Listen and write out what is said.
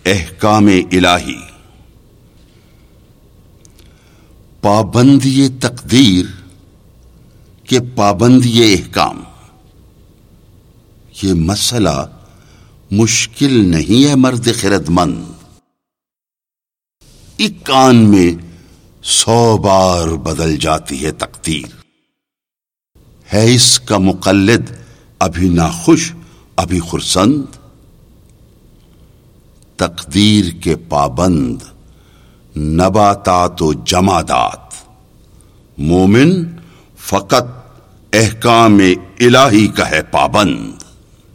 एहकाम इलाही। पाबंदी तकदीर के पाबंदी एहकाम, ये मसला मुश्किल नहीं है मर्द खिरदमंद। एक कान में 100 बार बदल जाती है तकदीर। है इसका मुकल्लिद अभी नाखुश अभी खुर्संद। तकदीर के पाबंद नबातात व जमादात, मोमिन फकत एहकाम इलाही का है पाबंद।